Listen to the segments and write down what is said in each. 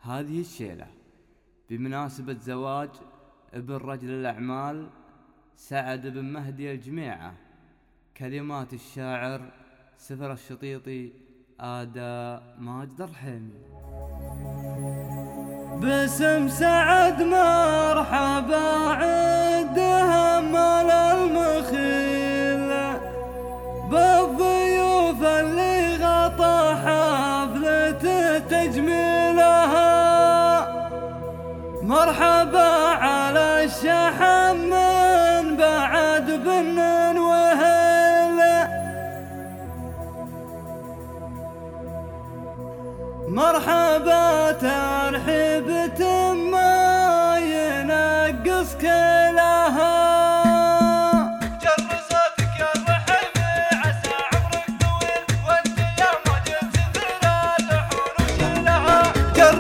هذه الشيلة بمناسبة زواج ابن رجل الأعمال سعد بن مهدي الجميعة. كلمات الشاعر سفر الشطيطي، أداء ماجد الرحيمي. باسم سعد مرحبا عدها مال المخيل بالضيوف اللي غطى حفلة تجميلها. مرحبا على الشحم من بعد بن وهل. مرحبا ترحيب ما ينقص كلها. جرزتك يا الرحيمي عسى عمرك طويل وانت يا ما جبت ثرى اللحون وشيلها.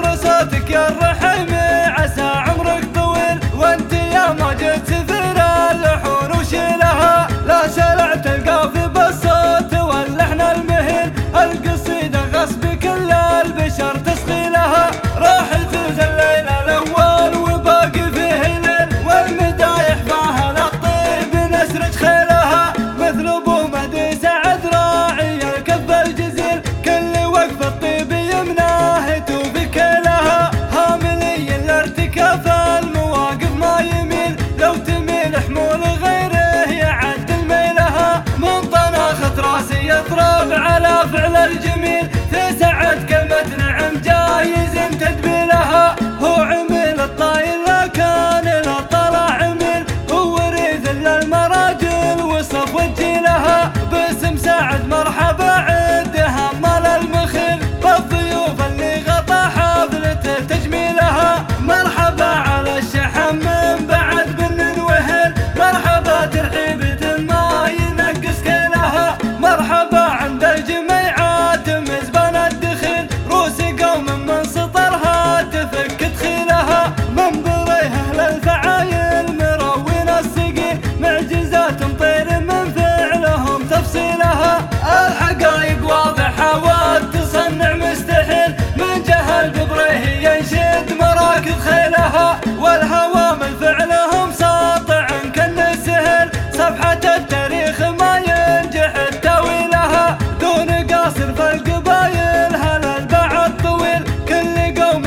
جرزتك يا الرحيمي عسى عمرك طويل وانت يا ما جبت ثرى اللحون وشيلها. لا شلع تلقى في بالصوت واللحن المهين القصيدة غصب كل البشر تسقي لها. راح يفوز الليل الاول وباقي فيه ليل والمدايح فاها للطيب نسرج خيلها. مثل ابو مهدي سعد راعي الكف الجزيل كل وقف الطيب يمناه توفي كيلها. هاملي الارتكاف المواقف ما يميل لو تميل حمول غيره يعدل ميلها. من طناخة راسي يضرب على فعل الجميل في سعد كلمة نعم جايز تدبيلها. هو عميل الطايل لكان الطلع عميل ووريث للمراجل وصف وجيلها. باسم سعد مرحبا عدها مال المخيل بالضيوف اللي غطى حفلة تجميلها. مرحبا على الشحم من بعد بن وهل. مرحبا ترحيبة ما ينقص كيلها. مرحبا عند الجميعات مزبان الدخيل روسي قوم من سطرها تفك تخيلها. من بريه للفعايل مروين السقيل معجزات طير من فعلهم تفصيلها. الحقايق واضحة والتصنع مستحيل من جهل ببريه ينشد مراكز خيلها. والهوى من فعلهم ساطع كن سهل صفحة التاريخ ما ينجح تاويلها. دون قاصر فالقبايل هلا البعض طويل كل قوم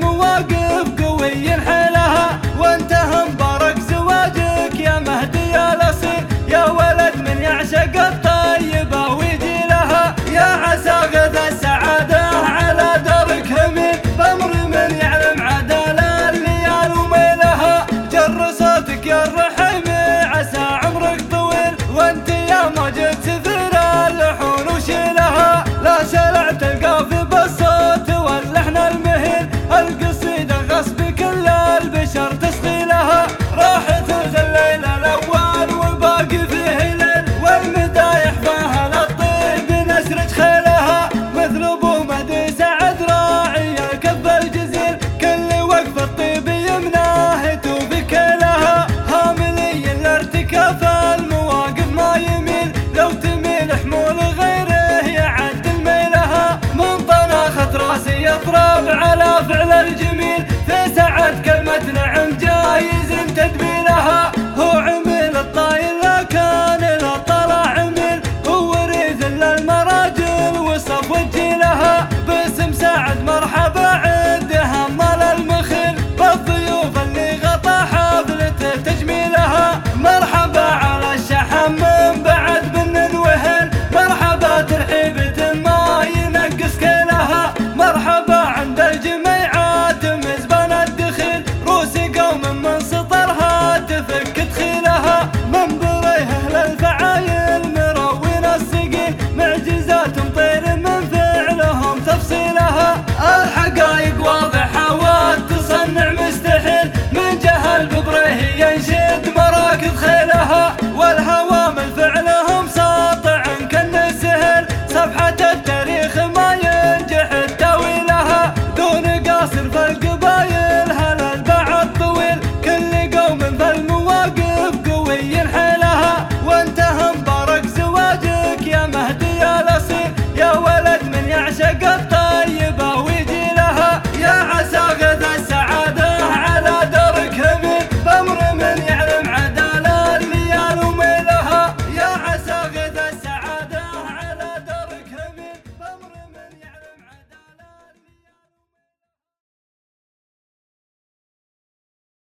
فالمواقف قوي حيلها. وانتهى مبارك زواجك يا مهدي الاصيل يا ولد من يعشق الطيبة ويجي لها. يا عسى غدا السعادة على دارك هميل بأمر من يعلم عدل الليال وميلها. جرصتك يا الرحيمي عسى عمرك طويل وانت يا ما جبت ثرى اللحون وشيلها. لا شلع تلقى في بالصوت واللحن المهين القصيدة غصب كل البشر تسقي لها. راح يفوز الليل الاول وباقي فيه ليل والمدايح فاها للطيب نسرج خيلها. مثل ابو مهدي سعد راعي الكف الجزيل كل وقف الطيب يمناه توفي كيلها. هاملي الارتكاف المواقف ما يميل لو تميل حمول غيره يعدل ميلها. من طناخة راسي يضرب على فعل الجميل في سعد كلمة